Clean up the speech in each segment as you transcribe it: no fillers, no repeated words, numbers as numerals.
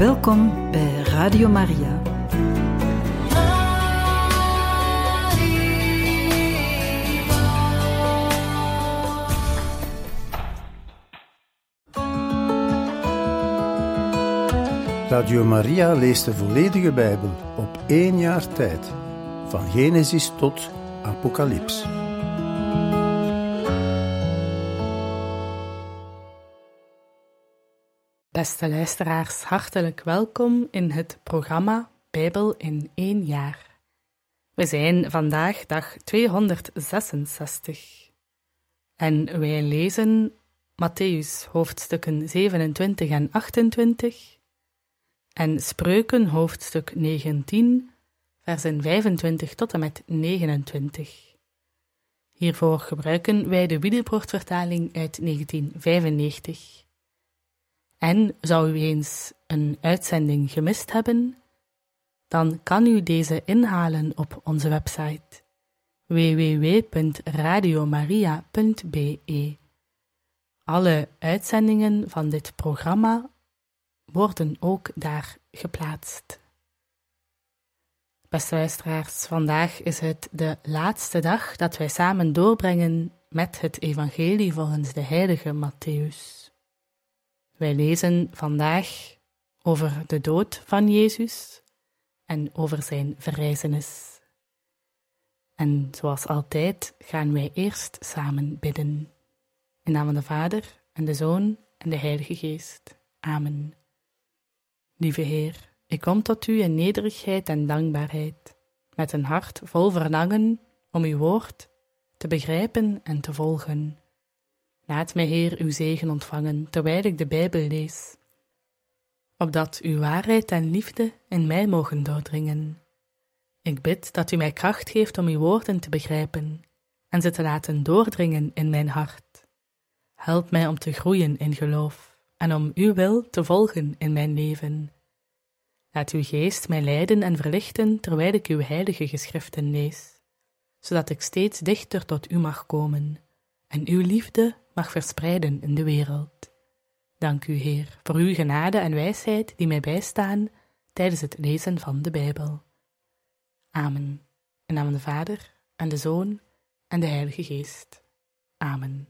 Welkom bij Radio Maria. Radio Maria leest de volledige Bijbel op 1 jaar tijd, van Genesis tot Apocalyps. Beste luisteraars, hartelijk welkom in het programma Bijbel in 1 jaar. We zijn vandaag dag 266 en wij lezen Mattheüs hoofdstukken 27 en 28 en Spreuken hoofdstuk 19, versen 25 tot en met 29. Hiervoor gebruiken wij de Wiedebrordvertaling uit 1995. En zou u eens een uitzending gemist hebben, dan kan u deze inhalen op onze website www.radiomaria.be. Alle uitzendingen van dit programma worden ook daar geplaatst. Beste luisteraars, vandaag is het de laatste dag dat wij samen doorbrengen met het evangelie volgens de heilige Mattheüs. Wij lezen vandaag over de dood van Jezus en over zijn verrijzenis. En zoals altijd gaan wij eerst samen bidden. In naam van de Vader en de Zoon en de Heilige Geest. Amen. Lieve Heer, ik kom tot u in nederigheid en dankbaarheid, met een hart vol verlangen om uw woord te begrijpen en te volgen. Laat mij, Heer, uw zegen ontvangen, terwijl ik de Bijbel lees, opdat uw waarheid en liefde in mij mogen doordringen. Ik bid dat u mij kracht geeft om uw woorden te begrijpen en ze te laten doordringen in mijn hart. Help mij om te groeien in geloof en om uw wil te volgen in mijn leven. Laat uw geest mij leiden en verlichten terwijl ik uw heilige geschriften lees, zodat ik steeds dichter tot u mag komen en uw liefde mag verspreiden in de wereld. Dank u, Heer, voor uw genade en wijsheid die mij bijstaan tijdens het lezen van de Bijbel. Amen. In naam van de Vader en de Zoon en de Heilige Geest. Amen.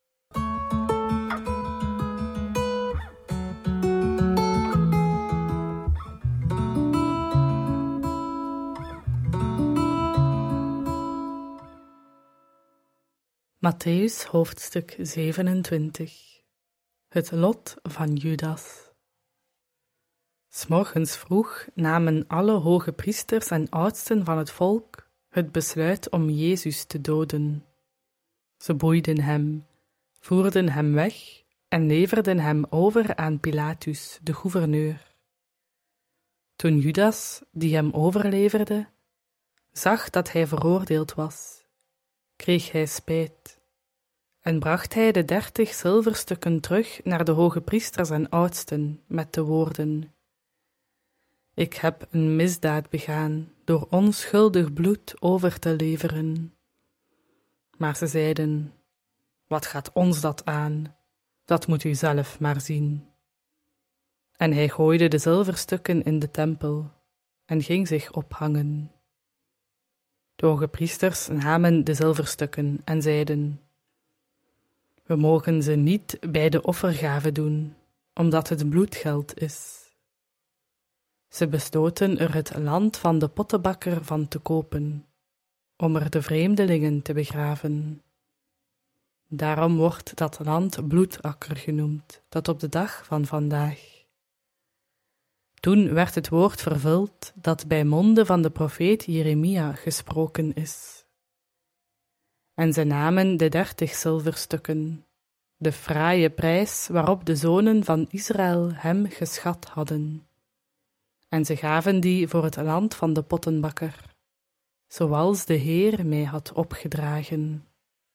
Mattheüs hoofdstuk 27. Het lot van Judas. 'S Morgens vroeg namen alle hoge priesters en oudsten van het volk het besluit om Jezus te doden. Ze boeiden hem, voerden hem weg en leverden hem over aan Pilatus, de gouverneur. Toen Judas, die hem overleverde, zag dat hij veroordeeld was, kreeg hij spijt en bracht hij de 30 zilverstukken terug naar de hoge priesters en oudsten met de woorden: Ik heb een misdaad begaan door onschuldig bloed over te leveren. Maar ze zeiden: Wat gaat ons dat aan? Dat moet u zelf maar zien. En hij gooide de zilverstukken in de tempel en ging zich ophangen. De hoge priesters namen de zilverstukken en zeiden: We mogen ze niet bij de offergave doen, omdat het bloedgeld is. Ze besloten er het land van de pottenbakker van te kopen, om er de vreemdelingen te begraven. Daarom wordt dat land Bloedakker genoemd, tot op de dag van vandaag. Toen werd het woord vervuld dat bij monde van de profeet Jeremia gesproken is. En ze namen de 30 zilverstukken, de fraaie prijs waarop de zonen van Israël hem geschat hadden. En ze gaven die voor het land van de pottenbakker, zoals de Heer mij had opgedragen.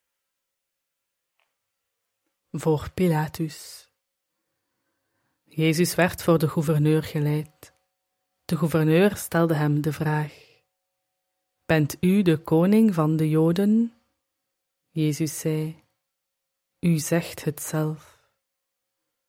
Voor Pilatus. Jezus werd voor de gouverneur geleid. De gouverneur stelde hem de vraag: Bent u de koning van de Joden? Jezus zei: U zegt het zelf.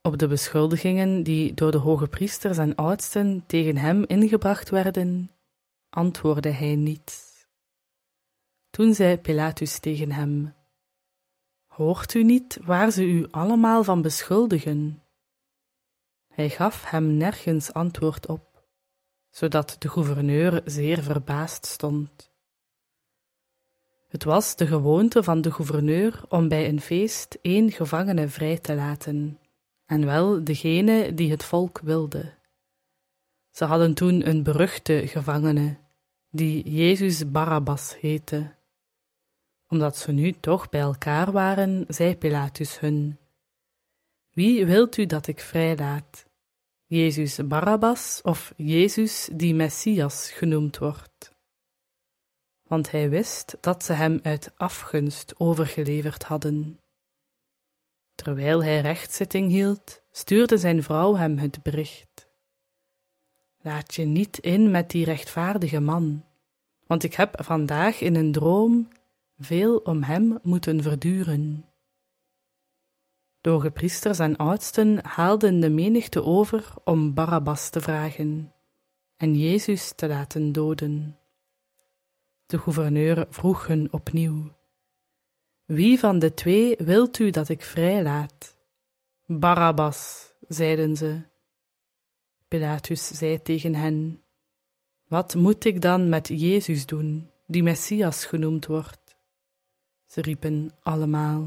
Op de beschuldigingen die door de hoge priesters en oudsten tegen hem ingebracht werden, antwoordde hij niets. Toen zei Pilatus tegen hem: Hoort u niet waar ze u allemaal van beschuldigen? Hij gaf hem nergens antwoord op, zodat de gouverneur zeer verbaasd stond. Het was de gewoonte van de gouverneur om bij een feest 1 gevangene vrij te laten, en wel degene die het volk wilde. Ze hadden toen een beruchte gevangene, die Jezus Barabbas heette. Omdat ze nu toch bij elkaar waren, zei Pilatus hun: Wie wilt u dat ik vrijlaat? Jezus Barabbas of Jezus die Messias genoemd wordt? Want hij wist dat ze hem uit afgunst overgeleverd hadden. Terwijl hij rechtszitting hield, stuurde zijn vrouw hem het bericht: Laat je niet in met die rechtvaardige man, want ik heb vandaag in een droom veel om hem moeten verduren. De hogepriesters en oudsten haalden de menigte over om Barabbas te vragen en Jezus te laten doden. De gouverneur vroeg hun opnieuw: Wie van de 2 wilt u dat ik vrijlaat? Barabbas, zeiden ze. Pilatus zei tegen hen: Wat moet ik dan met Jezus doen, die Messias genoemd wordt? Ze riepen allemaal: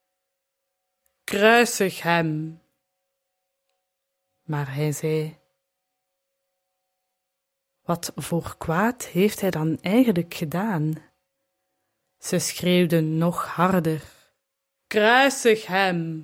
Kruisig hem! Maar hij zei: Wat voor kwaad heeft hij dan eigenlijk gedaan? Ze schreeuwden nog harder: Kruisig hem!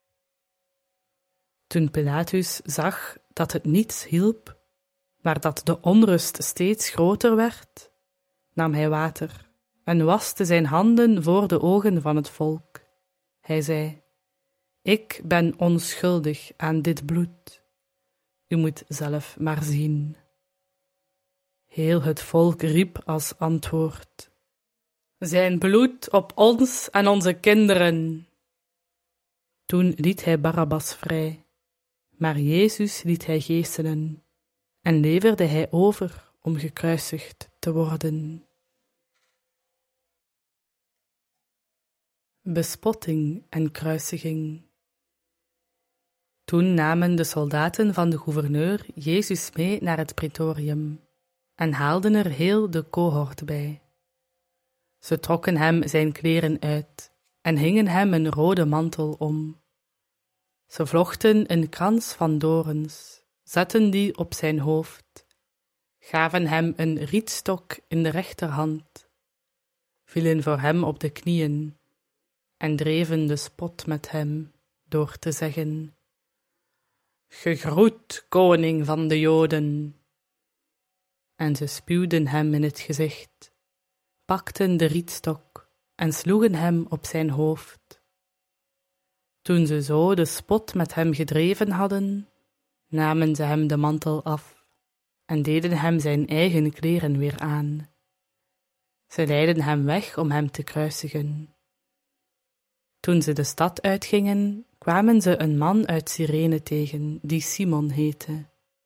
Toen Pilatus zag dat het niets hielp, maar dat de onrust steeds groter werd, nam hij water en waste zijn handen voor de ogen van het volk. Hij zei: Ik ben onschuldig aan dit bloed. U moet zelf maar zien. Heel het volk riep als antwoord: Zijn bloed op ons en onze kinderen. Toen liet hij Barabbas vrij, maar Jezus liet hij geeselen en leverde hij over om gekruisigd te worden. Bespotting en kruisiging. Toen namen de soldaten van de gouverneur Jezus mee naar het praetorium en haalden er heel de cohort bij. Ze trokken hem zijn kleren uit en hingen hem een rode mantel om. Ze vlochten een krans van dorens, zetten die op zijn hoofd, gaven hem een rietstok in de rechterhand, vielen voor hem op de knieën en dreven de spot met hem door te zeggen: Gegroet, koning van de Joden! En ze spuwden hem in het gezicht, pakten de rietstok en sloegen hem op zijn hoofd. Toen ze zo de spot met hem gedreven hadden, namen ze hem de mantel af en deden hem zijn eigen kleren weer aan. Ze leidden hem weg om hem te kruisigen. Toen ze de stad uitgingen, kwamen ze een man uit Cyrene tegen, die Simon heette.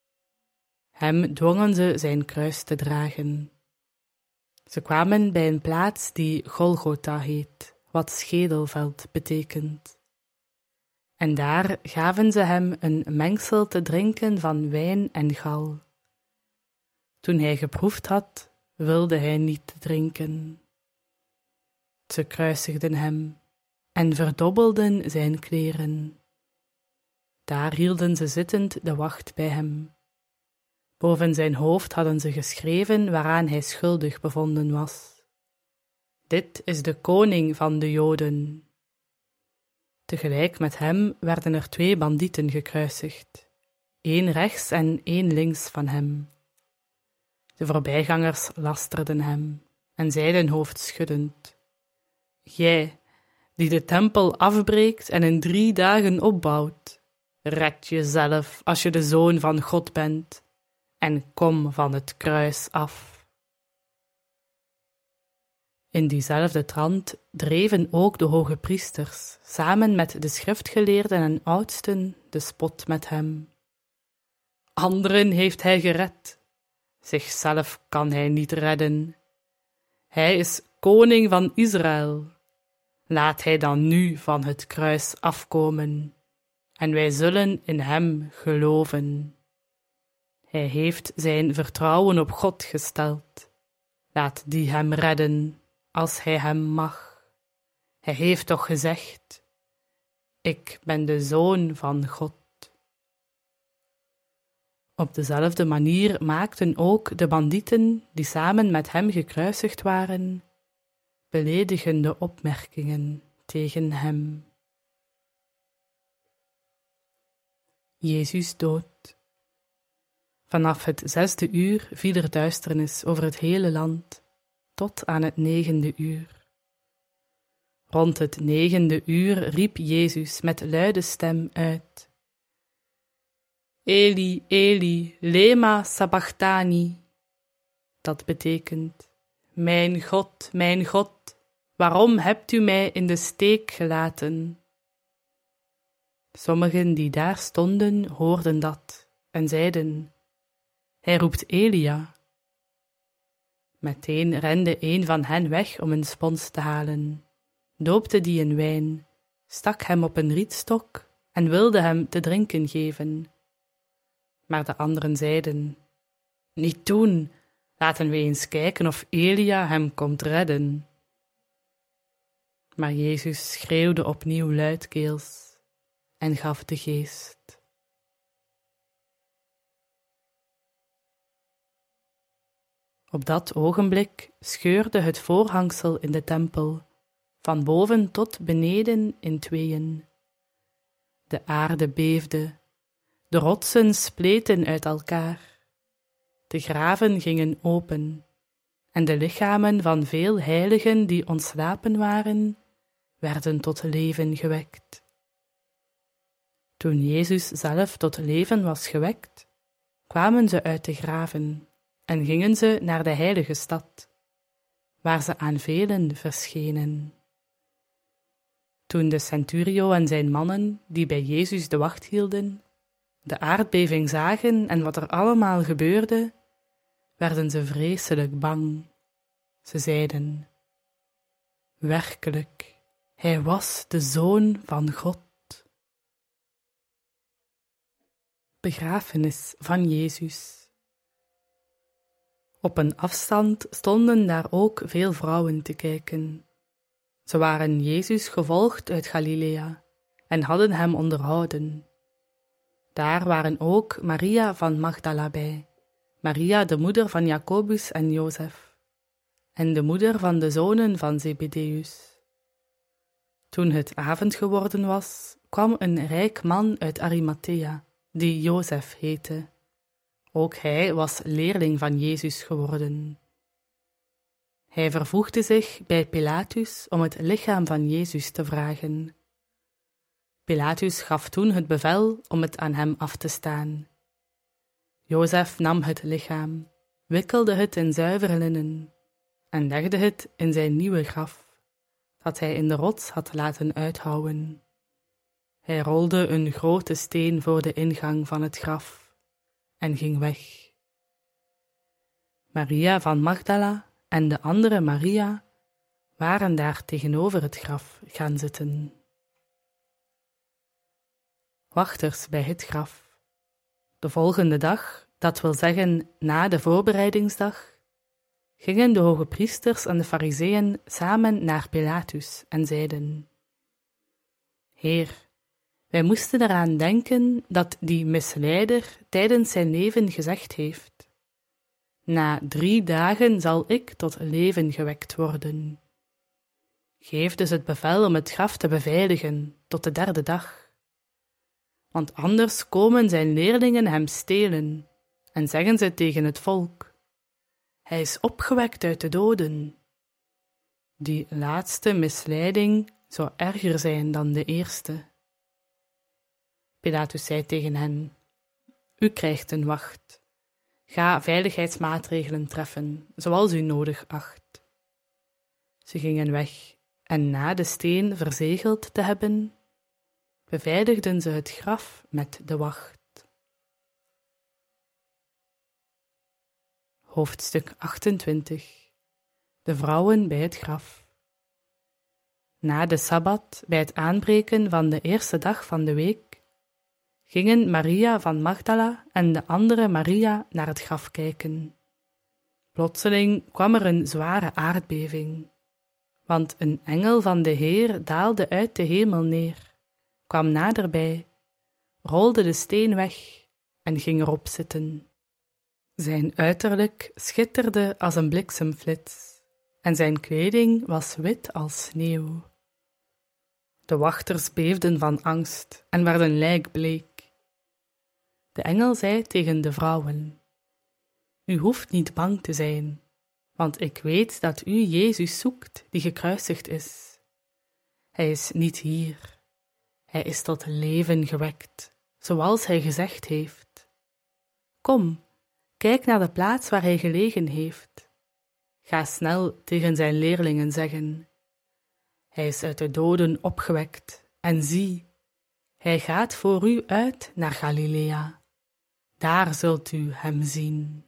Hem dwongen ze zijn kruis te dragen. Ze kwamen bij een plaats die Golgotha heet, wat schedelveld betekent. En daar gaven ze hem een mengsel te drinken van wijn en gal. Toen hij geproefd had, wilde hij niet drinken. Ze kruisigden hem en verdobbelden zijn kleren. Daar hielden ze zittend de wacht bij hem. Boven zijn hoofd hadden ze geschreven waaraan hij schuldig bevonden was: Dit is de koning van de Joden. Tegelijk met hem werden er 2 bandieten gekruisigd, 1 rechts en 1 links van hem. De voorbijgangers lasterden hem en zeiden hoofdschuddend: Jij, die de tempel afbreekt en in 3 dagen opbouwt, red jezelf als je de Zoon van God bent en kom van het kruis af. In diezelfde trant dreven ook de hoge priesters, samen met de schriftgeleerden en oudsten, de spot met hem. Anderen heeft hij gered, zichzelf kan hij niet redden. Hij is koning van Israël. Laat hij dan nu van het kruis afkomen, en wij zullen in hem geloven. Hij heeft zijn vertrouwen op God gesteld. Laat die hem redden, als hij hem mag. Hij heeft toch gezegd: ik ben de Zoon van God. Op dezelfde manier maakten ook de bandieten, die samen met hem gekruisigd waren, beledigende opmerkingen tegen hem. Jezus dood. Vanaf het 6e uur viel er duisternis over het hele land, tot aan het 9e uur. Rond het 9e uur riep Jezus met luide stem uit: Eli, Eli, lema sabachthani. Dat betekent: mijn God, waarom hebt u mij in de steek gelaten? Sommigen die daar stonden hoorden dat en zeiden: hij roept Elia. Meteen rende een van hen weg om een spons te halen, doopte die in wijn, stak hem op een rietstok en wilde hem te drinken geven. Maar de anderen zeiden: niet doen, laten we eens kijken of Elia hem komt redden. Maar Jezus schreeuwde opnieuw luidkeels en gaf de geest. Op dat ogenblik scheurde het voorhangsel in de tempel, van boven tot beneden in tweeën. De aarde beefde, de rotsen spleten uit elkaar, de graven gingen open, en de lichamen van veel heiligen die ontslapen waren, werden tot leven gewekt. Toen Jezus zelf tot leven was gewekt, kwamen ze uit de graven en gingen ze naar de heilige stad, waar ze aan velen verschenen. Toen de centurio en zijn mannen, die bij Jezus de wacht hielden, de aardbeving zagen en wat er allemaal gebeurde, werden ze vreselijk bang. Ze zeiden: werkelijk, hij was de Zoon van God. Begrafenis van Jezus. Op een afstand stonden daar ook veel vrouwen te kijken. Ze waren Jezus gevolgd uit Galilea en hadden hem onderhouden. Daar waren ook Maria van Magdala bij, Maria de moeder van Jacobus en Jozef, en de moeder van de zonen van Zebedeus. Toen het avond geworden was, kwam een rijk man uit Arimathea, die Jozef heette. Ook hij was leerling van Jezus geworden. Hij vervoegde zich bij Pilatus om het lichaam van Jezus te vragen. Pilatus gaf toen het bevel om het aan hem af te staan. Jozef nam het lichaam, wikkelde het in zuiver linnen en legde het in zijn nieuwe graf, dat hij in de rots had laten uithouwen. Hij rolde een grote steen voor de ingang van het graf en ging weg. Maria van Magdala en de andere Maria waren daar tegenover het graf gaan zitten. Wachters bij het graf. De volgende dag, dat wil zeggen na de voorbereidingsdag, gingen de hoge priesters en de farizeeën samen naar Pilatus en zeiden: Heer, wij moesten eraan denken dat die misleider tijdens zijn leven gezegd heeft: na 3 dagen zal ik tot leven gewekt worden. Geef dus het bevel om het graf te beveiligen tot de 3e dag. Want anders komen zijn leerlingen hem stelen en zeggen ze tegen het volk: hij is opgewekt uit de doden. Die laatste misleiding zou erger zijn dan de eerste. Pilatus zei tegen hen: u krijgt een wacht. Ga veiligheidsmaatregelen treffen, zoals u nodig acht. Ze gingen weg en na de steen verzegeld te hebben, beveiligden ze het graf met de wacht. Hoofdstuk 28. De vrouwen bij het graf. Na de Sabbat, bij het aanbreken van de eerste dag van de week, gingen Maria van Magdala en de andere Maria naar het graf kijken. Plotseling kwam er een zware aardbeving, want een engel van de Heer daalde uit de hemel neer, kwam naderbij, rolde de steen weg en ging erop zitten. Zijn uiterlijk schitterde als een bliksemflits en zijn kleding was wit als sneeuw. De wachters beefden van angst en werden lijkbleek. De engel zei tegen de vrouwen: U hoeft niet bang te zijn, want ik weet dat u Jezus zoekt die gekruisigd is. Hij is niet hier. Hij is tot leven gewekt, zoals hij gezegd heeft. Kom, kijk naar de plaats waar hij gelegen heeft. Ga snel tegen zijn leerlingen zeggen: Hij is uit de doden opgewekt, en zie, hij gaat voor u uit naar Galilea. Daar zult u hem zien.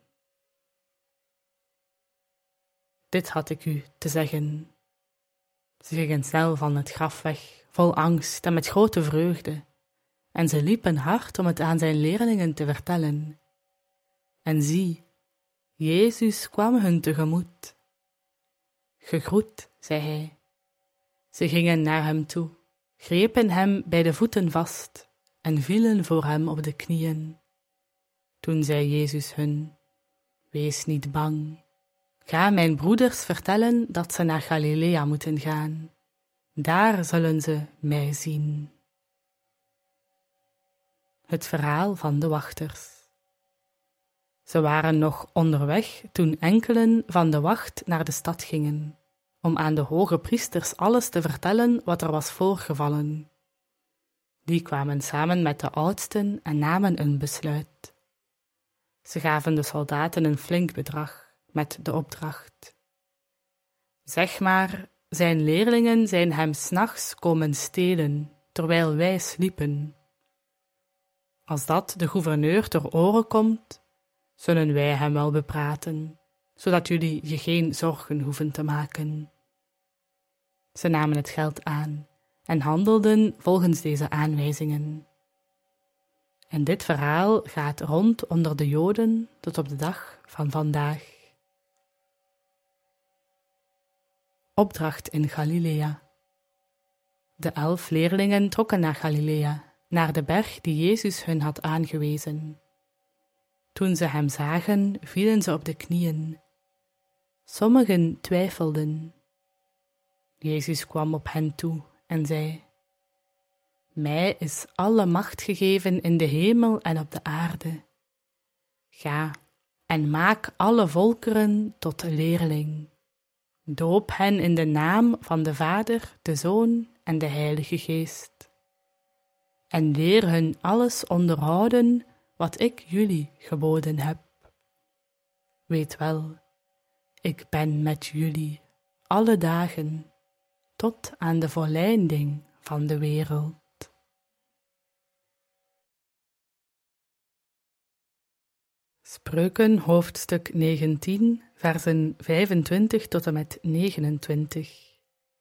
Dit had ik u te zeggen. Ze gingen snel van het graf weg, vol angst en met grote vreugde, en ze liepen hard om het aan zijn leerlingen te vertellen. En zie, Jezus kwam hun tegemoet. Gegroet, zei hij. Ze gingen naar hem toe, grepen hem bij de voeten vast en vielen voor hem op de knieën. Toen zei Jezus hun: Wees niet bang. Ga mijn broeders vertellen dat ze naar Galilea moeten gaan. Daar zullen ze mij zien. Het verhaal van de wachters. Ze waren nog onderweg toen enkelen van de wacht naar de stad gingen, om aan de hoge priesters alles te vertellen wat er was voorgevallen. Die kwamen samen met de oudsten en namen een besluit. Ze gaven de soldaten een flink bedrag, met de opdracht: Zeg maar, zijn leerlingen zijn hem 's nachts komen stelen, terwijl wij sliepen. Als dat de gouverneur ter oren komt, zullen wij hem wel bepraten, zodat jullie je geen zorgen hoeven te maken. Ze namen het geld aan en handelden volgens deze aanwijzingen. En dit verhaal gaat rond onder de Joden tot op de dag van vandaag. Opdracht in Galilea. De 11 leerlingen trokken naar Galilea, naar de berg die Jezus hun had aangewezen. Toen ze hem zagen, vielen ze op de knieën. Sommigen twijfelden. Jezus kwam op hen toe en zei: Mij is alle macht gegeven in de hemel en op de aarde. Ga en maak alle volkeren tot leerling. Doop hen in de naam van de Vader, de Zoon en de Heilige Geest. En leer hun alles onderhouden wat ik jullie geboden heb. Weet wel, ik ben met jullie alle dagen tot aan de volleinding van de wereld. Spreuken hoofdstuk 19, versen 25 tot en met 29.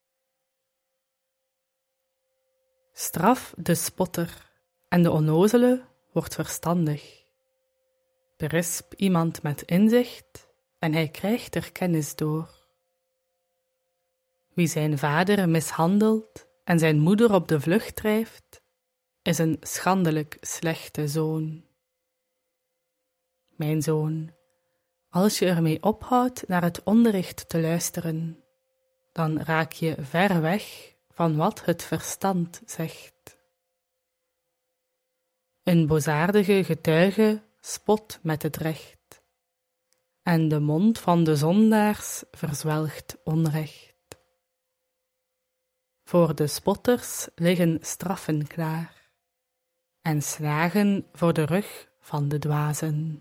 Straf de spotter en de onnozele wordt verstandig. Berisp iemand met inzicht en hij krijgt er kennis door. Wie zijn vader mishandelt en zijn moeder op de vlucht drijft, is een schandelijk slechte zoon. Mijn zoon, als je ermee ophoudt naar het onderricht te luisteren, dan raak je ver weg van wat het verstand zegt. Een boosaardige getuige spot met het recht, en de mond van de zondaars verzwelgt onrecht. Voor de spotters liggen straffen klaar, en slagen voor de rug van de dwazen.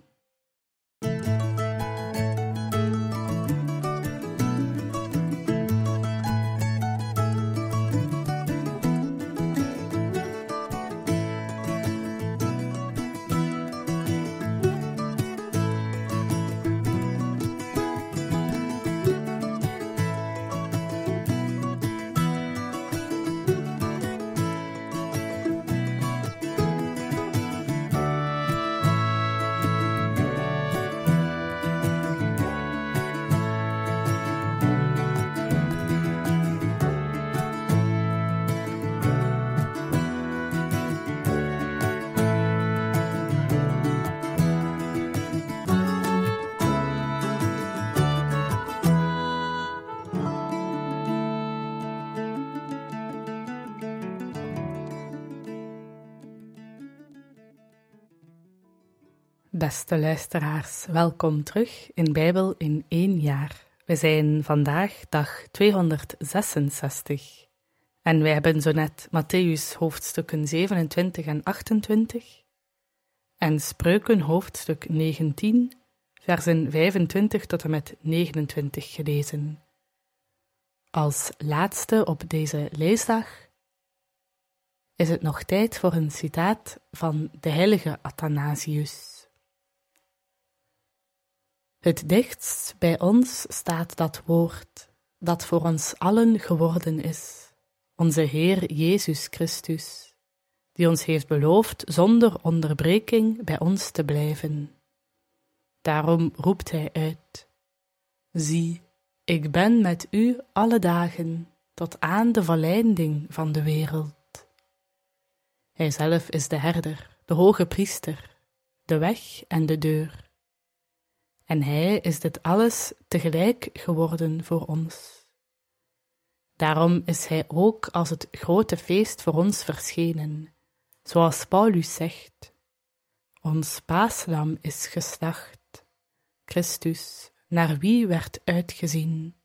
Beste luisteraars, welkom terug in Bijbel in 1 jaar. We zijn vandaag dag 266 en wij hebben zo net Mattheüs hoofdstukken 27 en 28 en Spreuken hoofdstuk 19, versen 25 tot en met 29 gelezen. Als laatste op deze leesdag is het nog tijd voor een citaat van de heilige Athanasius. Het dichtst bij ons staat dat woord, dat voor ons allen geworden is, onze Heer Jezus Christus, die ons heeft beloofd zonder onderbreking bij ons te blijven. Daarom roept hij uit: Zie, ik ben met u alle dagen, tot aan de volleinding van de wereld. Hij zelf is de herder, de hoge priester, de weg en de deur. En hij is dit alles tegelijk geworden voor ons. Daarom is hij ook als het grote feest voor ons verschenen, zoals Paulus zegt: Ons paaslam is geslacht, Christus, naar wie werd uitgezien.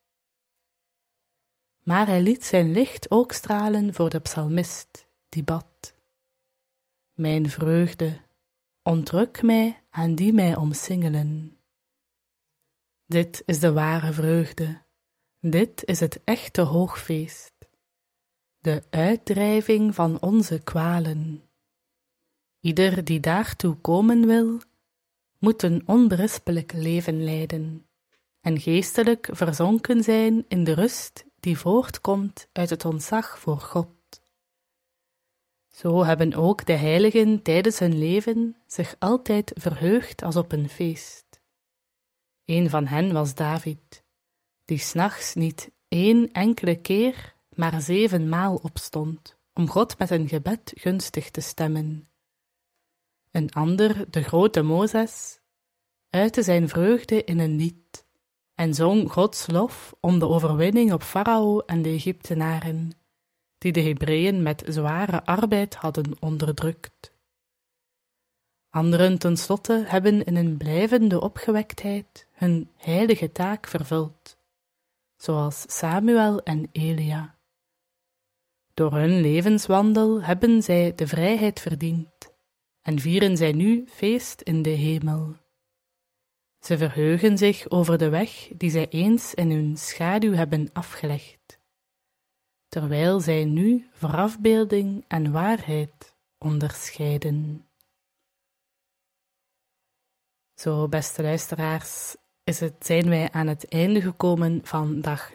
Maar hij liet zijn licht ook stralen voor de psalmist, die bad: Mijn vreugde, ontruk mij aan die mij omsingelen. Dit is de ware vreugde, dit is het echte hoogfeest, de uitdrijving van onze kwalen. Ieder die daartoe komen wil, moet een onberispelijk leven leiden en geestelijk verzonken zijn in de rust die voortkomt uit het ontzag voor God. Zo hebben ook de heiligen tijdens hun leven zich altijd verheugd als op een feest. Een van hen was David, die 's nachts niet 1 enkele keer, maar 7 maal opstond, om God met een gebed gunstig te stemmen. Een ander, de grote Mozes, uitte zijn vreugde in een lied en zong Gods lof om de overwinning op Farao en de Egyptenaren, die de Hebreeën met zware arbeid hadden onderdrukt. Anderen tenslotte hebben in een blijvende opgewektheid hun heilige taak vervuld, zoals Samuel en Elia. Door hun levenswandel hebben zij de vrijheid verdiend en vieren zij nu feest in de hemel. Ze verheugen zich over de weg die zij eens in hun schaduw hebben afgelegd, terwijl zij nu voor afbeelding en waarheid onderscheiden. Zo, beste luisteraars, zijn wij aan het einde gekomen van dag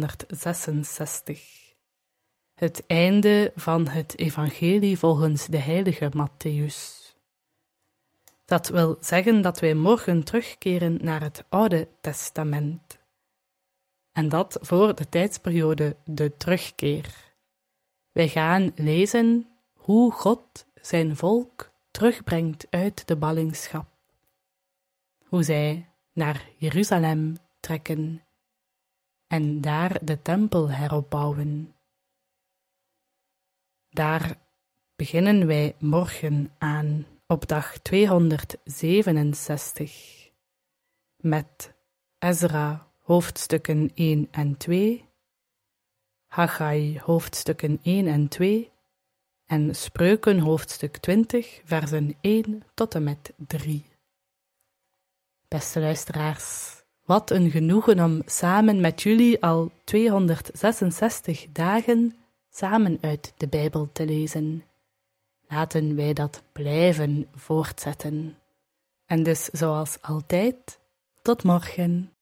266. Het einde van het evangelie volgens de heilige Mattheüs. Dat wil zeggen dat wij morgen terugkeren naar het Oude Testament. En dat voor de tijdsperiode de terugkeer. Wij gaan lezen hoe God zijn volk terugbrengt uit de ballingschap. Hoe zij naar Jeruzalem trekken en daar de tempel heropbouwen. Daar beginnen wij morgen aan op dag 267 met Ezra hoofdstukken 1 en 2, Haggai hoofdstukken 1 en 2 en Spreuken hoofdstuk 20 versen 1 tot en met 3. Beste luisteraars, wat een genoegen om samen met jullie al 266 dagen samen uit de Bijbel te lezen. Laten wij dat blijven voortzetten. En dus zoals altijd, tot morgen.